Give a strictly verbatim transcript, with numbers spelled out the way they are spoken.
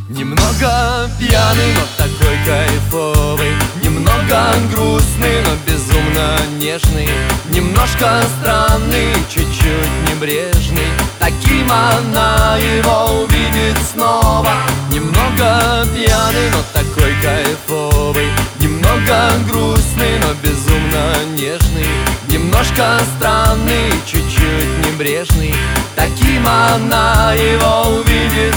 Немного пьяный, но такой кайфовый, немного грустный, но безумно нежный, немножко странный, чуть-чуть небрежный. Таким она его увидит снова. Немного пьяный, но такой кайфовый, немного грустный, но безумно нежный, немножко странный, чуть-чуть небрежный. Таким она его увидит